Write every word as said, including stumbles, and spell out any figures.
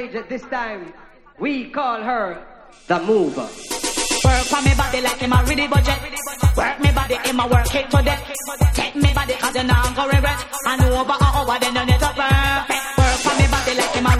stage at this time. We call her the Mover. Work for me body like him a ready budget. Work me body, him a work it to death. Take me body cause you not go regret. And over and over then you need to perfect. Work for me body like him a